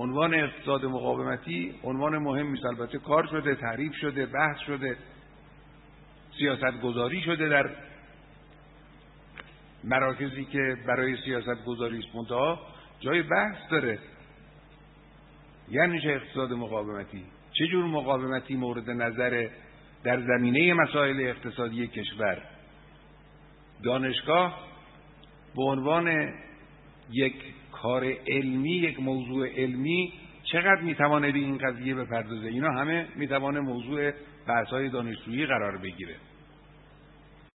عنوان اقتصاد مقاومتی عنوان مهمی است. البته کار شده، تعریف شده، بحث شده، سیاست گذاری شده در مراکزی که برای سیاست گذاری است، منتها جای بحث داره. یعنی چه اقتصاد مقاومتی؟ چه جور مقاومتی مورد نظر در زمینه مسائل اقتصادی کشور؟ دانشگاه به عنوان یک کار علمی، یک موضوع علمی، چقدر میتوانه به این قضیه بپردازه؟ اینا همه میتوانه موضوع بحث‌های دانشجویی قرار بگیره.